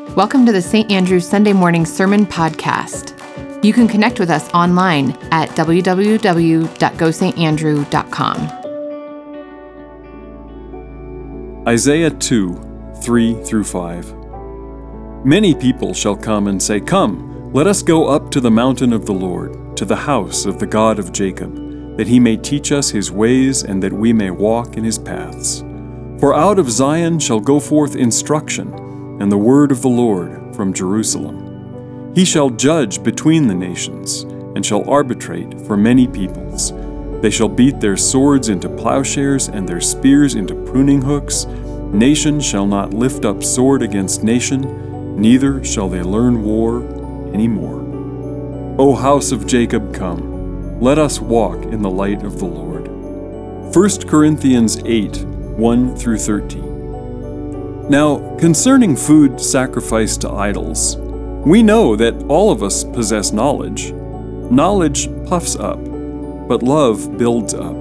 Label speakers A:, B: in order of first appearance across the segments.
A: Welcome to the St. Andrew Sunday Morning Sermon Podcast. You can connect with us online at www.gostandrew.com.
B: Isaiah 2, 3 through 5. Many people shall come and say, "Come, let us go up to the mountain of the Lord, to the house of the God of Jacob, that he may teach us his ways and that we may walk in his paths. For out of Zion shall go forth instruction, and the word of the Lord from Jerusalem. He shall judge between the nations, and shall arbitrate for many peoples. They shall beat their swords into plowshares and their spears into pruning hooks. Nation shall not lift up sword against nation, neither shall they learn war any more. O house of Jacob, come, let us walk in the light of the Lord." 1 Corinthians 8, 1 through 13. Now, concerning food sacrificed to idols, we know that all of us possess knowledge. Knowledge puffs up, but love builds up.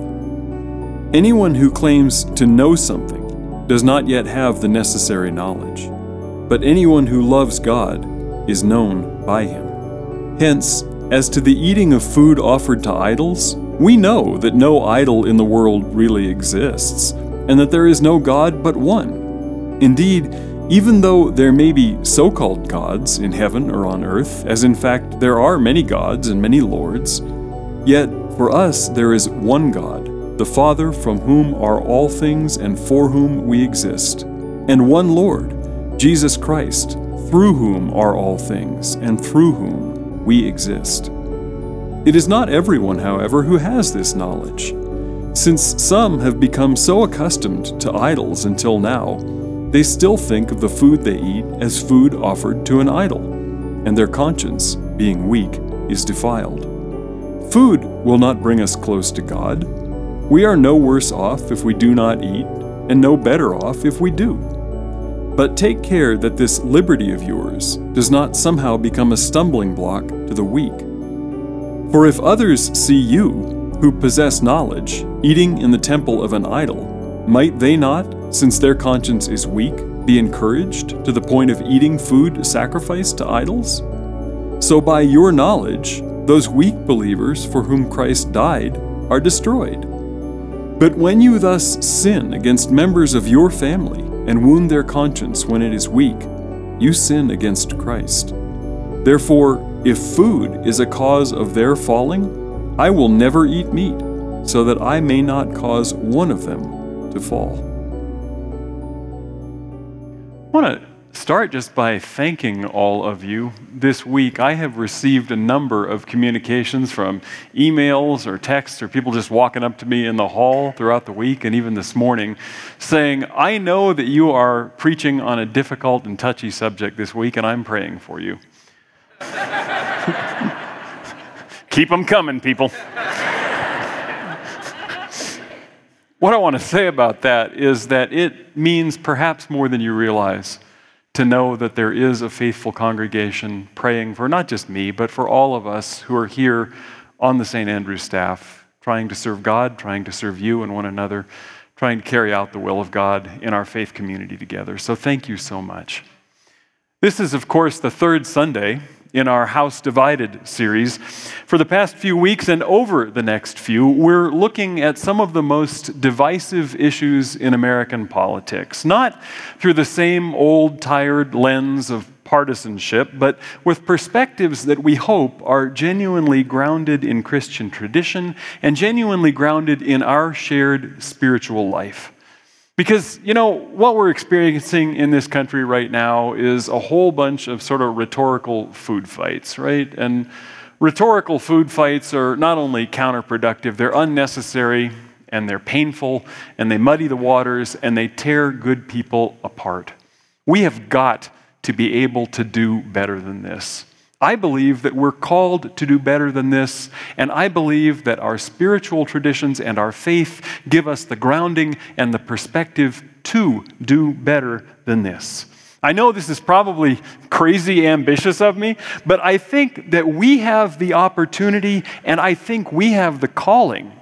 B: Anyone who claims to know something does not yet have the necessary knowledge, but anyone who loves God is known by him. Hence, as to the eating of food offered to idols, we know that no idol in the world really exists, and that there is no God but one. Indeed, even though there may be so-called gods in heaven or on earth, as in fact there are many gods and many lords, yet for us there is one God, the Father, from whom are all things and for whom we exist, and one Lord, Jesus Christ, through whom are all things and through whom we exist. It is not everyone, however, who has this knowledge, since some have become so accustomed to idols until now, they still think of the food they eat as food offered to an idol, and their conscience, being weak, is defiled. Food will not bring us close to God. We are no worse off if we do not eat, and no better off if we do. But take care that this liberty of yours does not somehow become a stumbling block to the weak. For if others see you, who possess knowledge, eating in the temple of an idol, might they not, since their conscience is weak, be encouraged to the point of eating food sacrificed to idols? So by your knowledge, those weak believers for whom Christ died are destroyed. But when you thus sin against members of your family and wound their conscience when it is weak, you sin against Christ. Therefore, if food is a cause of their falling, I will never eat meat, so that I may not cause one of them to fall. I want to start just by thanking all of you. This week I have received a number of communications from emails or texts or people just walking up to me in the hall throughout the week and even this morning saying, "I know that you are preaching on a difficult and touchy subject this week and I'm praying for you." Keep them coming, people. What I want to say about that is that it means perhaps more than you realize to know that there is a faithful congregation praying for not just me, but for all of us who are here on the St. Andrew staff, trying to serve God, trying to serve you and one another, trying to carry out the will of God in our faith community together. So thank you so much. This is, of course, the third Sunday in our House Divided series. For the past few weeks and over the next few, we're looking at some of the most divisive issues in American politics, not through the same old tired lens of partisanship, but with perspectives that we hope are genuinely grounded in Christian tradition and genuinely grounded in our shared spiritual life. Because, what we're experiencing in this country right now is a whole bunch of sort of rhetorical food fights, right? And rhetorical food fights are not only counterproductive, they're unnecessary and they're painful and they muddy the waters and they tear good people apart. We have got to be able to do better than this. I believe that we're called to do better than this, and I believe that our spiritual traditions and our faith give us the grounding and the perspective to do better than this. I know this is probably crazy ambitious of me, but I think that we have the opportunity and I think we have the calling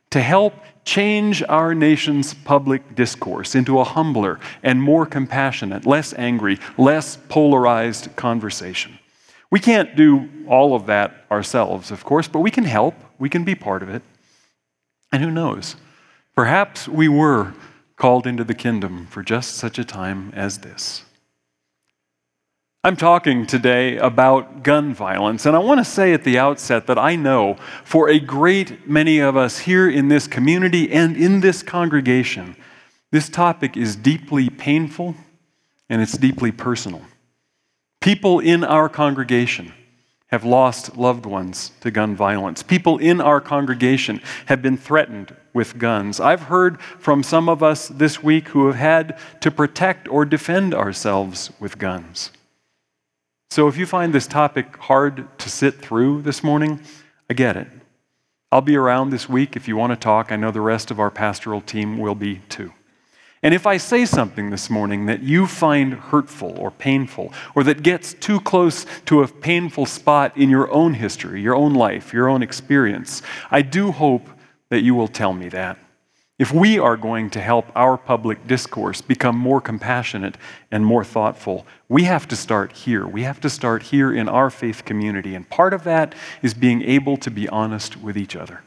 B: to help change our nation's public discourse into a humbler and more compassionate, less angry, less polarized conversation. We can't do all of that ourselves, of course, but we can help. We can be part of it. And who knows? Perhaps we were called into the kingdom for just such a time as this. I'm talking today about gun violence, and I want to say at the outset that I know for a great many of us here in this community and in this congregation, this topic is deeply painful and it's deeply personal. People in our congregation have lost loved ones to gun violence. People in our congregation have been threatened with guns. I've heard from some of us this week who have had to protect or defend ourselves with guns. So if you find this topic hard to sit through this morning, I get it. I'll be around this week if you want to talk. I know the rest of our pastoral team will be too. And if I say something this morning that you find hurtful or painful, or that gets too close to a painful spot in your own history, your own life, your own experience, I do hope that you will tell me that. If we are going to help our public discourse become more compassionate and more thoughtful, we have to start here. We have to start here in our faith community. And part of that is being able to be honest with each other.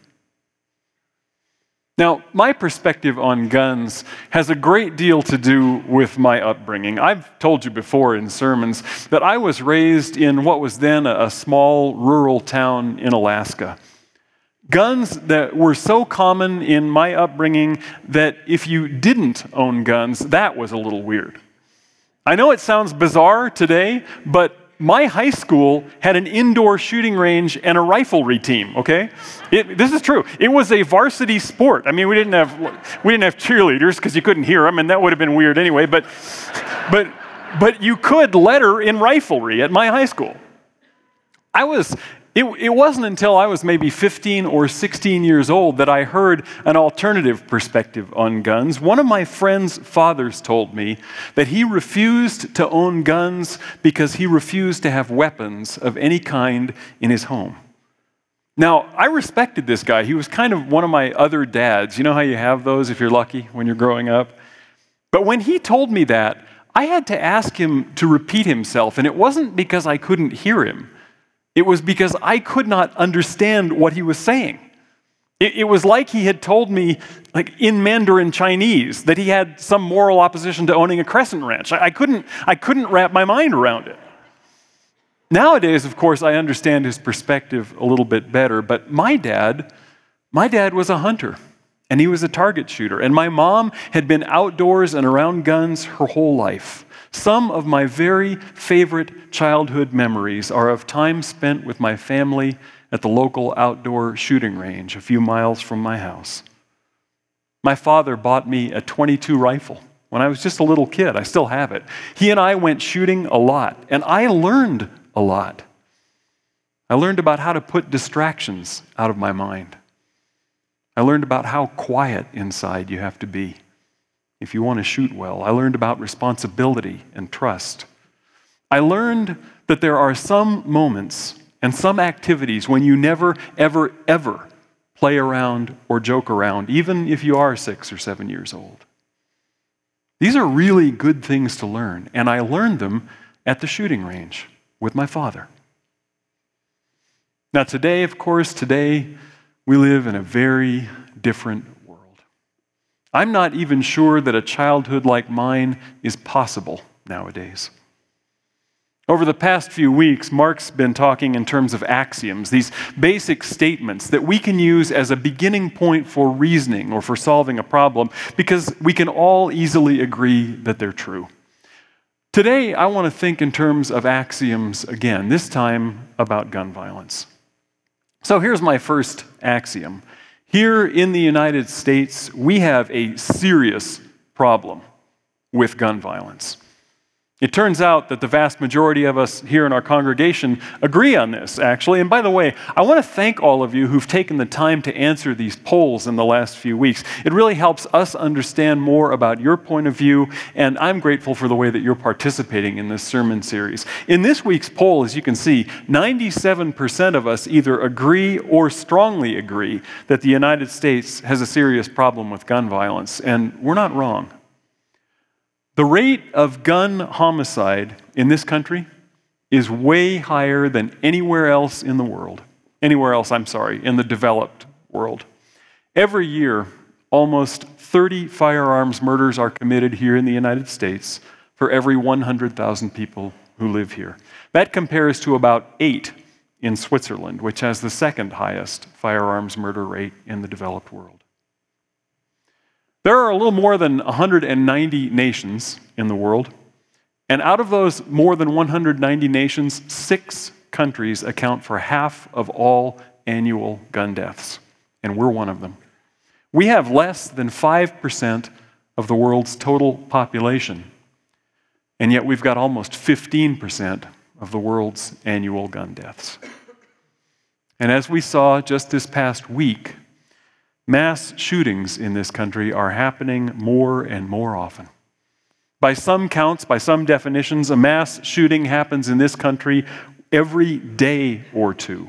B: Now, my perspective on guns has a great deal to do with my upbringing. I've told you before in sermons that I was raised in what was then a small rural town in Alaska. Guns that were so common in my upbringing that if you didn't own guns, that was a little weird. I know it sounds bizarre today, but my high school had an indoor shooting range and a riflery team, okay? This is true. It was a varsity sport. I mean, we didn't have cheerleaders because you couldn't hear them, and that would have been weird anyway, but you could letter in riflery at my high school. It wasn't until I was maybe 15 or 16 years old that I heard an alternative perspective on guns. One of my friend's fathers told me that he refused to own guns because he refused to have weapons of any kind in his home. Now, I respected this guy. He was kind of one of my other dads. You know how you have those if you're lucky when you're growing up? But when he told me that, I had to ask him to repeat himself, and it wasn't because I couldn't hear him. It was because I could not understand what he was saying. It was like he had told me, like in Mandarin Chinese, that he had some moral opposition to owning a crescent ranch. I couldn't wrap my mind around it. Nowadays, of course, I understand his perspective a little bit better, but my dad was a hunter, and he was a target shooter, and my mom had been outdoors and around guns her whole life. Some of my very favorite childhood memories are of time spent with my family at the local outdoor shooting range a few miles from my house. My father bought me a .22 rifle when I was just a little kid. I still have it. He and I went shooting a lot, and I learned a lot. I learned about how to put distractions out of my mind. I learned about how quiet inside you have to be if you want to shoot well. I learned about responsibility and trust. I learned that there are some moments and some activities when you never, ever, ever play around or joke around, even if you are 6 or 7 years old. These are really good things to learn, and I learned them at the shooting range with my father. Now today, of course, we live in a very different world. I'm not even sure that a childhood like mine is possible nowadays. Over the past few weeks, Mark's been talking in terms of axioms, these basic statements that we can use as a beginning point for reasoning or for solving a problem because we can all easily agree that they're true. Today, I want to think in terms of axioms again, this time about gun violence. So here's my first axiom. Here in the United States, we have a serious problem with gun violence. It turns out that the vast majority of us here in our congregation agree on this, actually. And by the way, I want to thank all of you who've taken the time to answer these polls in the last few weeks. It really helps us understand more about your point of view, and I'm grateful for the way that you're participating in this sermon series. In this week's poll, as you can see, 97% of us either agree or strongly agree that the United States has a serious problem with gun violence, and we're not wrong. The rate of gun homicide in this country is way higher than anywhere else in the world. In the developed world. Every year, almost 30 firearms murders are committed here in the United States for every 100,000 people who live here. That compares to about 8 in Switzerland, which has the second highest firearms murder rate in the developed world. There are a little more than 190 nations in the world, and out of those more than 190 nations, 6 countries account for half of all annual gun deaths, and we're one of them. We have less than 5% of the world's total population, and yet we've got almost 15% of the world's annual gun deaths. And as we saw just this past week, mass shootings in this country are happening more and more often. By some counts, by some definitions, a mass shooting happens in this country every day or two.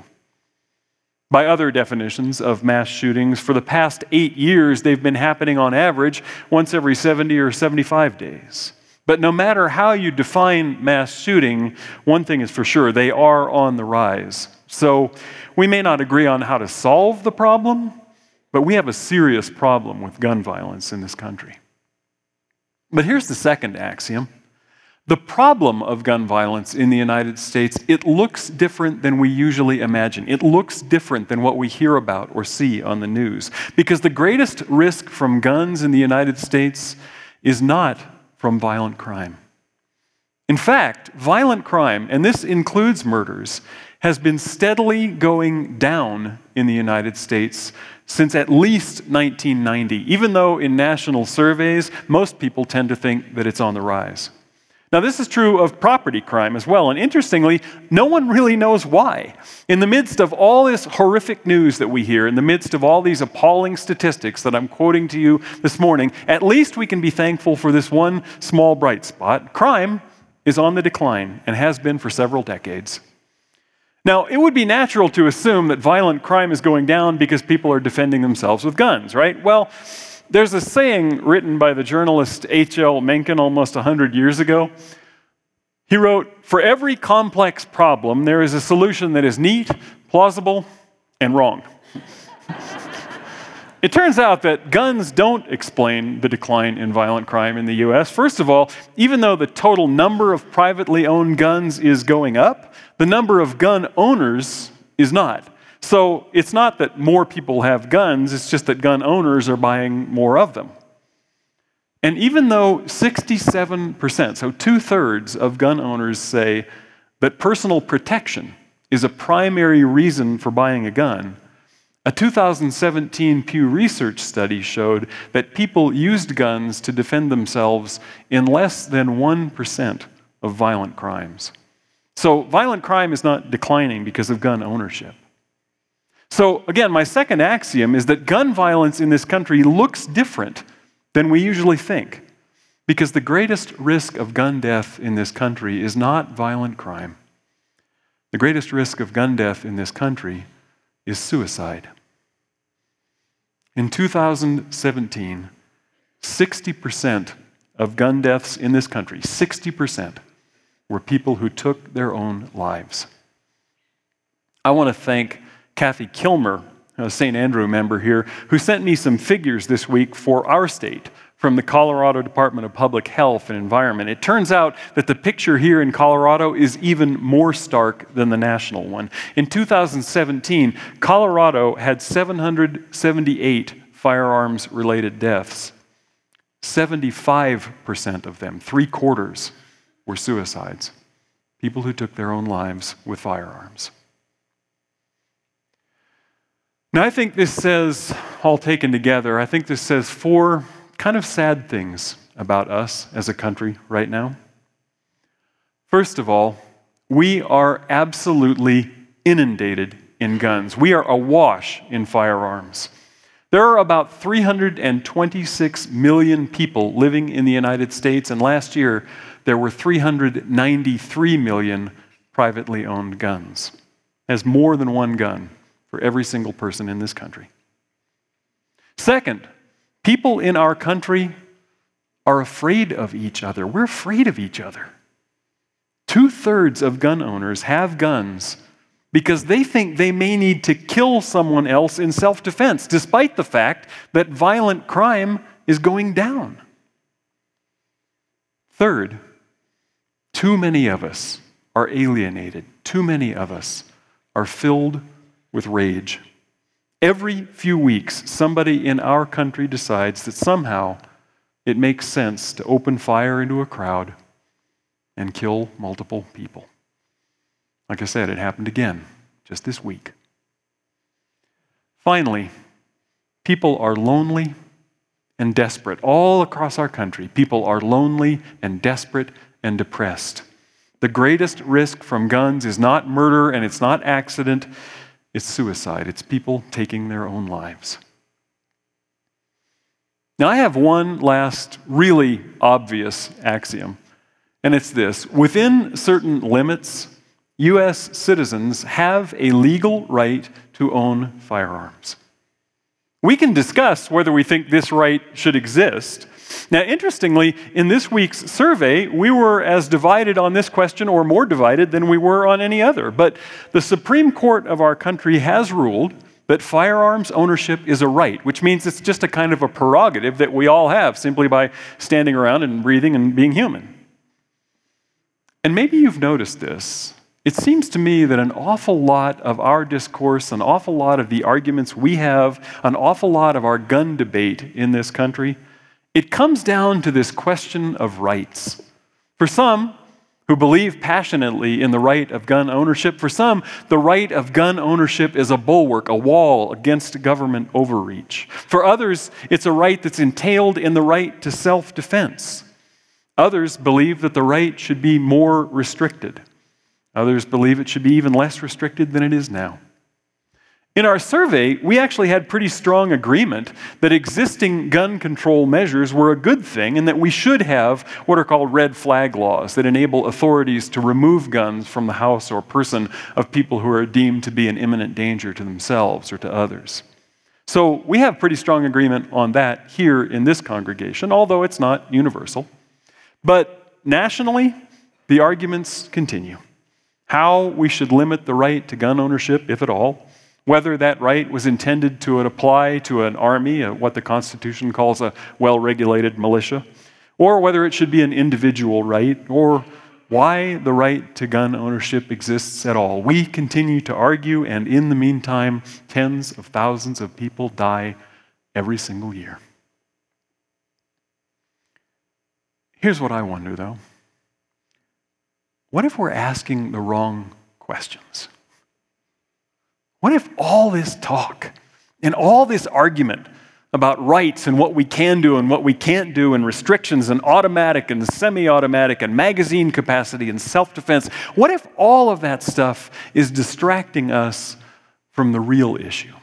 B: By other definitions of mass shootings, for the past 8 years, they've been happening on average once every 70 or 75 days. But no matter how you define mass shooting, one thing is for sure, they are on the rise. So we may not agree on how to solve the problem, but we have a serious problem with gun violence in this country. But here's the second axiom. The problem of gun violence in the United States, it looks different than we usually imagine. It looks different than what we hear about or see on the news. Because the greatest risk from guns in the United States is not from violent crime. In fact, violent crime, and this includes murders, has been steadily going down in the United States since at least 1990, even though in national surveys, most people tend to think that it's on the rise. Now, this is true of property crime as well, and interestingly, no one really knows why. In the midst of all this horrific news that we hear, in the midst of all these appalling statistics that I'm quoting to you this morning, at least we can be thankful for this one small bright spot. Crime is on the decline and has been for several decades. Now, it would be natural to assume that violent crime is going down because people are defending themselves with guns, right? Well, there's a saying written by the journalist H.L. Mencken almost 100 years ago. He wrote, "For every complex problem, there is a solution that is neat, plausible, and wrong." It turns out that guns don't explain the decline in violent crime in the U.S. First of all, even though the total number of privately owned guns is going up, the number of gun owners is not. So it's not that more people have guns, it's just that gun owners are buying more of them. And even though 67%, so 2/3 of gun owners say that personal protection is a primary reason for buying a gun, a 2017 Pew Research study showed that people used guns to defend themselves in less than 1% of violent crimes. So violent crime is not declining because of gun ownership. So again, my second axiom is that gun violence in this country looks different than we usually think, because the greatest risk of gun death in this country is not violent crime. The greatest risk of gun death in this country is suicide. In 2017, 60% of gun deaths in this country, 60%, were people who took their own lives. I want to thank Kathy Kilmer, a St. Andrew member here, who sent me some figures this week for our state from the Colorado Department of Public Health and Environment. It turns out that the picture here in Colorado is even more stark than the national one. In 2017, Colorado had 778 firearms-related deaths. 75% of them, 3/4, were suicides, people who took their own lives with firearms. Now, I think this says, all taken together, I think this says 4 kind of sad things about us as a country right now. First of all, we are absolutely inundated in guns. We are awash in firearms. There are about 326 million people living in the United States, and last year there were 393 million privately owned guns. That's more than one gun for every single person in this country. Second, people in our country are afraid of each other. We're afraid of each other. 2/3 of gun owners have guns because they think they may need to kill someone else in self-defense, despite the fact that violent crime is going down. Third, too many of us are alienated. Too many of us are filled with rage. Every few weeks, somebody in our country decides that somehow it makes sense to open fire into a crowd and kill multiple people. Like I said, it happened again just this week. Finally, people are lonely and desperate. All across our country, people are lonely and desperate and depressed. The greatest risk from guns is not murder and it's not accident, it's suicide. It's people taking their own lives. Now, I have one last really obvious axiom, and it's this. Within certain limits, U.S. citizens have a legal right to own firearms. We can discuss whether we think this right should exist. Now, interestingly, in this week's survey, we were as divided on this question or more divided than we were on any other. But the Supreme Court of our country has ruled that firearms ownership is a right, which means it's just a kind of a prerogative that we all have simply by standing around and breathing and being human. And maybe you've noticed this. It seems to me that an awful lot of our discourse, an awful lot of the arguments we have, an awful lot of our gun debate in this country, it comes down to this question of rights. For some who believe passionately in the right of gun ownership, for some, the right of gun ownership is a bulwark, a wall against government overreach. For others, it's a right that's entailed in the right to self-defense. Others believe that the right should be more restricted. Others believe it should be even less restricted than it is now. In our survey, we actually had pretty strong agreement that existing gun control measures were a good thing and that we should have what are called red flag laws that enable authorities to remove guns from the house or person of people who are deemed to be an imminent danger to themselves or to others. So we have pretty strong agreement on that here in this congregation, although it's not universal. But nationally, the arguments continue. How we should limit the right to gun ownership, if at all, whether that right was intended to apply to an army, what the Constitution calls a well-regulated militia, or whether it should be an individual right, or why the right to gun ownership exists at all. We continue to argue, and in the meantime, tens of thousands of people die every single year. Here's what I wonder, though. What if we're asking the wrong questions? What if all this talk and all this argument about rights and what we can do and what we can't do and restrictions and automatic and semi-automatic and magazine capacity and self-defense, what if all of that stuff is distracting us from the real issue?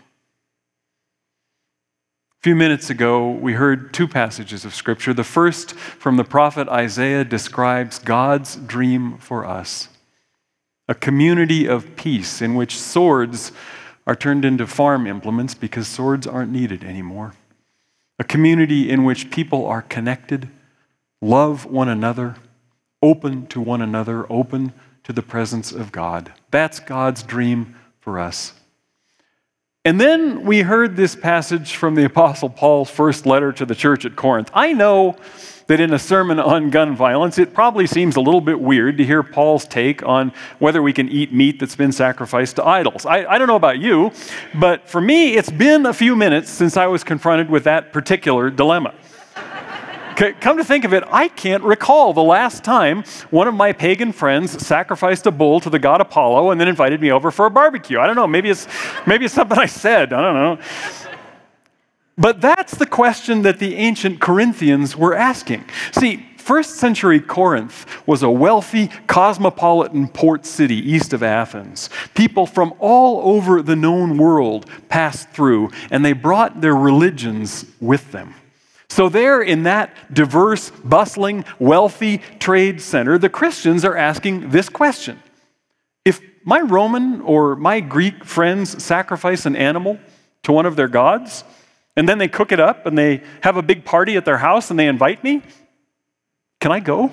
B: A few minutes ago, we heard two passages of Scripture. The first, from the prophet Isaiah, describes God's dream for us, a community of peace in which swords are turned into farm implements because swords aren't needed anymore, a community in which people are connected, love one another, open to one another, open to the presence of God. That's God's dream for us. And then we heard this passage from the Apostle Paul's first letter to the church at Corinth. I know that in a sermon on gun violence, it probably seems a little bit weird to hear Paul's take on whether we can eat meat that's been sacrificed to idols. I don't know about you, but for me, it's been a few minutes since I was confronted with that particular dilemma. Come to think of it, I can't recall the last time one of my pagan friends sacrificed a bull to the god Apollo and then invited me over for a barbecue. I don't know, maybe it's something I said, I don't know. But that's the question that the ancient Corinthians were asking. See, first century Corinth was a wealthy, cosmopolitan port city east of Athens. People from all over the known world passed through, and they brought their religions with them. So there in that diverse, bustling, wealthy trade center, the Christians are asking this question. If my Roman or my Greek friends sacrifice an animal to one of their gods, and then they cook it up and they have a big party at their house and they invite me, can I go?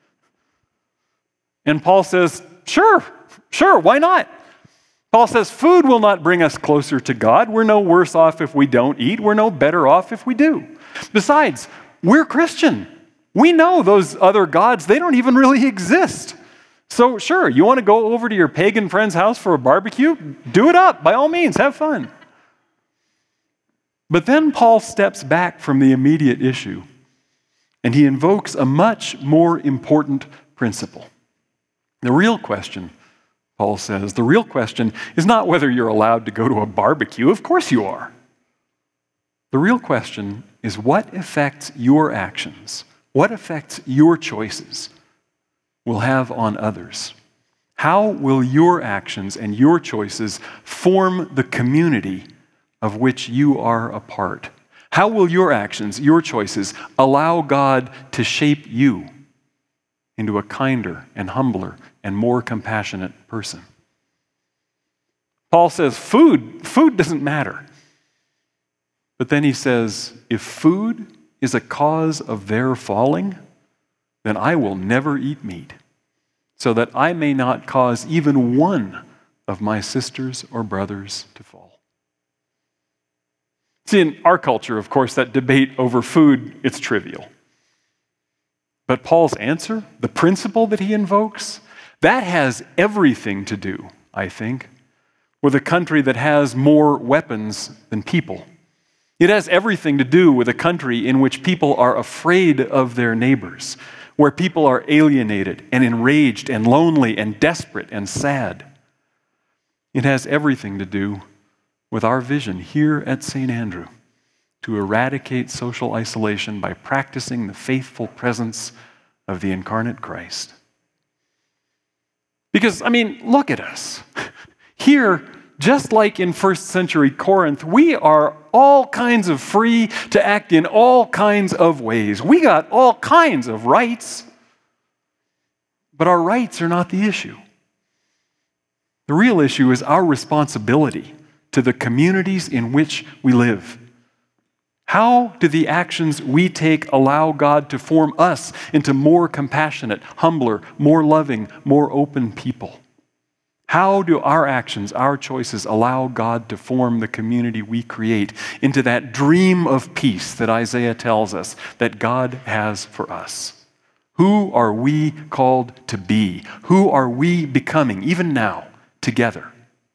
B: And Paul says, sure, why not? Paul says, food will not bring us closer to God. We're no worse off if we don't eat. We're no better off if we do. Besides, we're Christian. We know those other gods, they don't even really exist. So sure, you want to go over to your pagan friend's house for a barbecue? Do it up, by all means, have fun. But then Paul steps back from the immediate issue, and he invokes a much more important principle. The real question, Paul says, the real question is not whether you're allowed to go to a barbecue. Of course you are. The real question is what affects your actions, what affects your choices will have on others. How will your actions and your choices form the community of which you are a part? How will your actions, your choices, allow God to shape you into a kinder and humbler and more compassionate person? Paul says food doesn't matter. But then he says, if food is a cause of their falling, then I will never eat meat, so that I may not cause even one of my sisters or brothers to fall. See, in our culture, of course, that debate over food, it's trivial. But Paul's answer, the principle that he invokes, that has everything to do, I think, with a country that has more weapons than people. It has everything to do with a country in which people are afraid of their neighbors, where people are alienated and enraged and lonely and desperate and sad. It has everything to do with our vision here at St. Andrew to eradicate social isolation by practicing the faithful presence of the incarnate Christ. Because, look at us. Here, just like in first century Corinth, we are all kinds of free to act in all kinds of ways. We got all kinds of rights, but our rights are not the issue. The real issue is our responsibility to the communities in which we live. How do the actions we take allow God to form us into more compassionate, humbler, more loving, more open people? How do our actions, our choices, allow God to form the community we create into that dream of peace that Isaiah tells us that God has for us? Who are we called to be? Who are we becoming, even now, together?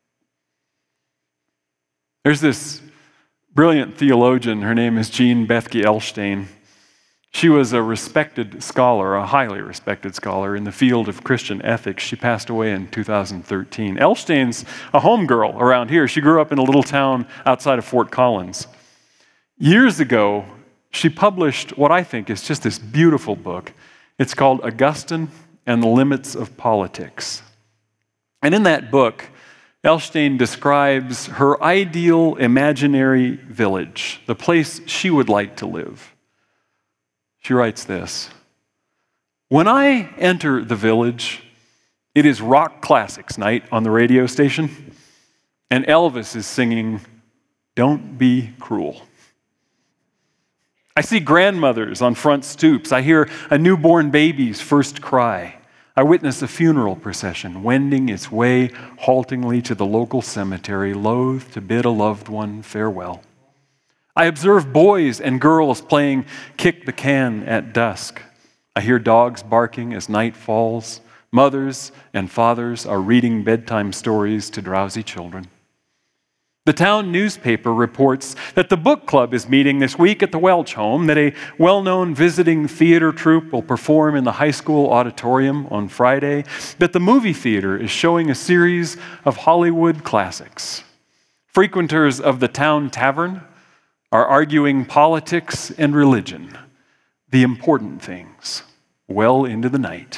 B: There's this brilliant theologian, her name is Jean Bethke Elshtain. She was a respected scholar, a highly respected scholar in the field of Christian ethics. She passed away in 2013. Elshtain's a homegirl around here. She grew up in a little town outside of Fort Collins. Years ago, she published what I think is just this beautiful book. It's called Augustine and the Limits of Politics. And in that book, Elshtain describes her ideal imaginary village, the place she would like to live. She writes this: when I enter the village, it is rock classics night on the radio station, and Elvis is singing, "Don't Be Cruel." I see grandmothers on front stoops. I hear a newborn baby's first cry. I witness a funeral procession wending its way haltingly to the local cemetery, loath to bid a loved one farewell. I observe boys and girls playing kick the can at dusk. I hear dogs barking as night falls. Mothers and fathers are reading bedtime stories to drowsy children. The town newspaper reports that the book club is meeting this week at the Welch home, that a well-known visiting theater troupe will perform in the high school auditorium on Friday, that the movie theater is showing a series of Hollywood classics. Frequenters of the town tavern are arguing politics and religion, the important things. well into the night.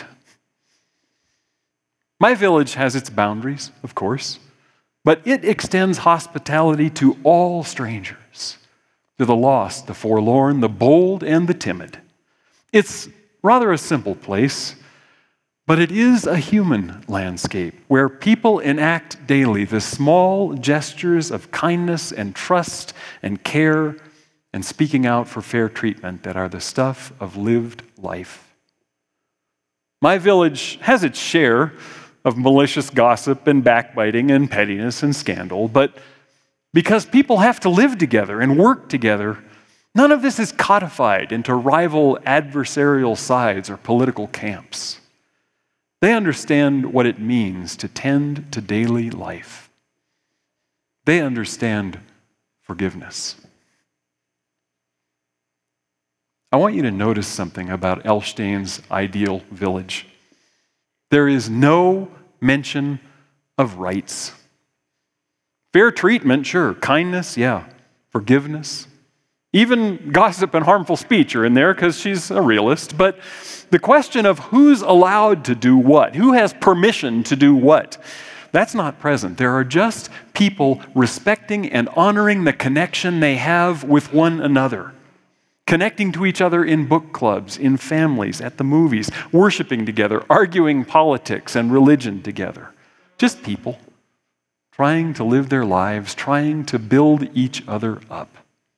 B: My village has its boundaries, of course, but it extends hospitality to all strangers, to the lost, the forlorn, the bold, and the timid. It's rather a simple place, but it is a human landscape where people enact daily the small gestures of kindness and trust and care and speaking out for fair treatment that are the stuff of lived life. My village has its share of malicious gossip and backbiting and pettiness and scandal, but because people have to live together and work together, none of this is codified into rival adversarial sides or political camps. They understand what it means to tend to daily life. They understand forgiveness. I want you to notice something about Elshtain's ideal village. There is no mention of rights. Fair treatment, sure. Kindness, yeah. Forgiveness. Even gossip and harmful speech are in there because she's a realist. But the question of who's allowed to do what, who has permission to do what, that's not present. There are just people respecting and honoring the connection they have with one another. Connecting to each other in book clubs, in families, at the movies, worshiping together, arguing politics and religion together. Just people trying to live their lives, trying to build each other up.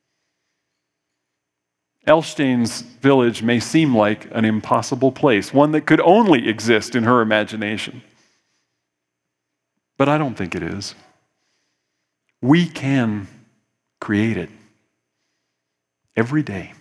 B: Elshtain's village may seem like an impossible place, one that could only exist in her imagination. But I don't think it is. We can create it. Every day,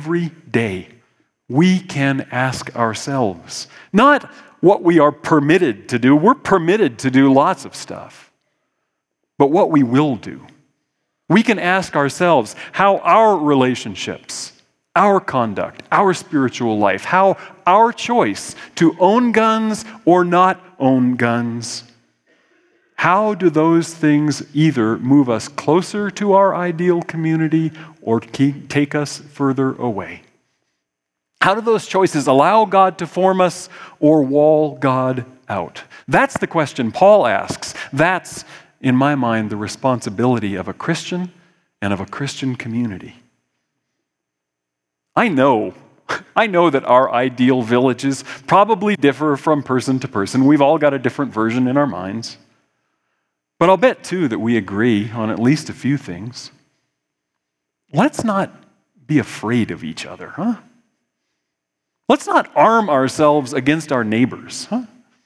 B: we can ask ourselves, not what we are permitted to do. We're permitted to do lots of stuff, but what we will do. We can ask ourselves how our relationships, our conduct, our spiritual life, how our choice to own guns or not own guns, how do those things either move us closer to our ideal community or take us further away? How do those choices allow God to form us or wall God out? That's the question Paul asks. That's, in my mind, the responsibility of a Christian and of a Christian community. I know that our ideal villages probably differ from person to person. We've all got a different version in our minds. But I'll bet, too, that we agree on at least a few things. Let's not be afraid of each other, huh? Let's not arm ourselves against our neighbors, huh?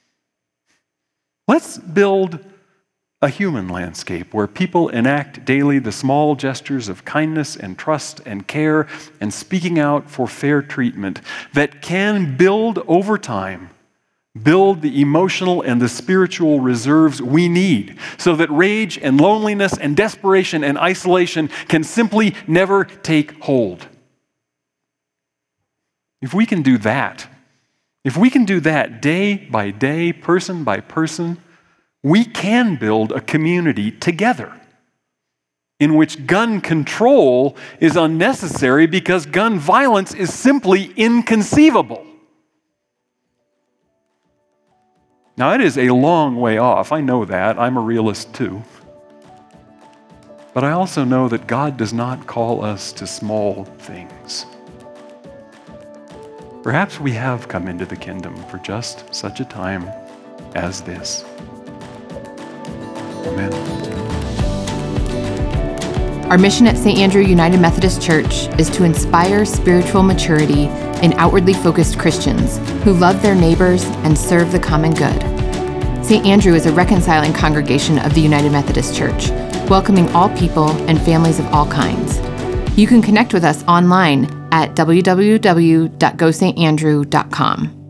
B: Let's build a human landscape where people enact daily the small gestures of kindness and trust and care and speaking out for fair treatment that can build over time, build the emotional and the spiritual reserves we need so that rage and loneliness and desperation and isolation can simply never take hold. If we can do that day by day, person by person, we can build a community together in which gun control is unnecessary because gun violence is simply inconceivable. Now, it is a long way off. I know that. I'm a realist too. But I also know that God does not call us to small things. Perhaps we have come into the kingdom for just such a time as this. Amen.
A: Our mission at St. Andrew United Methodist Church is to inspire spiritual maturity in outwardly focused Christians who love their neighbors and serve the common good. St. Andrew is a reconciling congregation of the United Methodist Church, welcoming all people and families of all kinds. You can connect with us online at www.gostandrew.com.